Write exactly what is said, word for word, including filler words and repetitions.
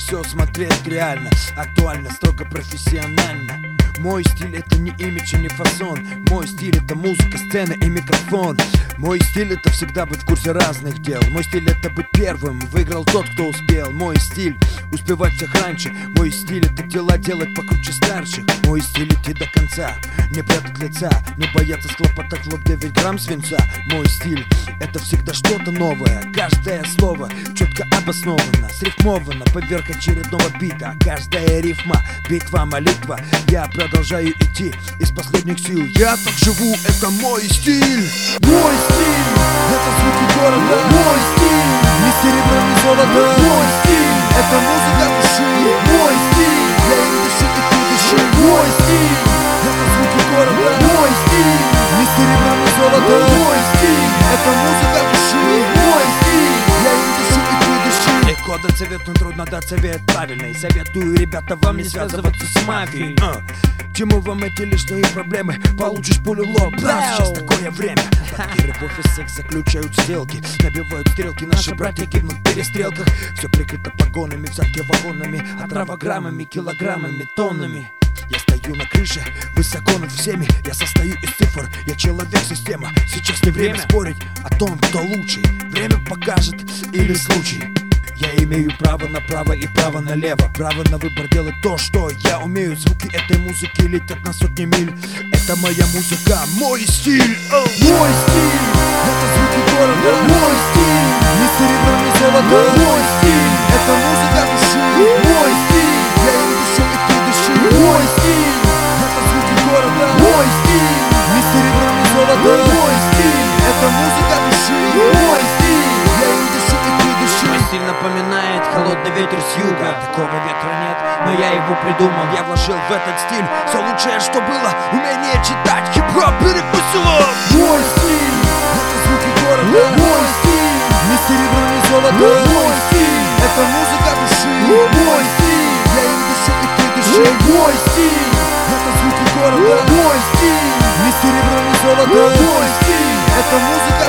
все смотреть реально, актуально, строго профессионально. Мой стиль — это не имидж и не фасон. Мой стиль — это музыка, сцена и микрофон. Мой стиль — это всегда быть в курсе разных дел. Мой стиль — это быть первым, выиграл тот, кто успел. Мой стиль — успевать всех раньше. Мой стиль — это дела делать покруче старших. Мой стиль — идти до конца, не прятать лица, не бояться схлопотать в лоб девять грамм свинца. Мой стиль — это всегда что-то новое. Каждое слово четко обосновано, срифмовано поверх очередного бита. Каждая рифма — битва, молитва. Я продолжаю идти из последних сил. Я так живу, это мой стиль. Мой стиль — это звуки города. Мой стиль — не серебро, не золото. Мой стиль — это музыка души. Мой стиль — я им дышу, и ты дыши. Мой стиль — это звуки города. Мой стиль — не серебро, не золото. Мой стиль — это музыка души. Мой стиль — я им дышу, и ты дыши. Легко дать совет, но трудно дать совет правильный. Советую, ребята, вам не связываться с мафией. uh. Чему вам эти лишние проблемы? Получишь пулю в лоб. Да, сейчас такое время. Банкиры в офисах заключают сделки, набивают стрелки. Наши братья гибнут в перестрелках. Все прикрыто погонами, взятки вагонами, отрава граммами, килограммами, тоннами. Я стою на крыше, высоко над всеми. Я состою из цифр, я человек-система. Сейчас не время спорить о том, кто лучший. Время покажет или случай. Я имею право на право и право налево. Право на выбор делать то, что я умею. Звуки этой музыки летят на сотни миль. Это моя музыка, мой стиль. oh. Мой стиль — это звуки города. Мой стиль — не серебро, не золото. Мой стиль — это музыка души. Мой стиль — я им дышу, и ты дыши. Мой стиль — это звуки города. Мой стиль — не серебро, не золото. Мой стиль — это музыка души. Мой стиль — я им дышу, и ты дыши. Мой стиль напоминает холодный ветер с юга. Такого ветра нет, но я его придумал. Я вложил в этот стиль все лучшее, что было. Умение читать, хип-хоп перекусило. Мой стиль — это звуки города. Мой стиль — не серебро, не золото. Мой стиль — это музыка души. Мой стиль — я им дышу, и ты дыши. Мой стиль — это звуки города. Мой стиль — не серебро, не золото. Мой стиль — это музыка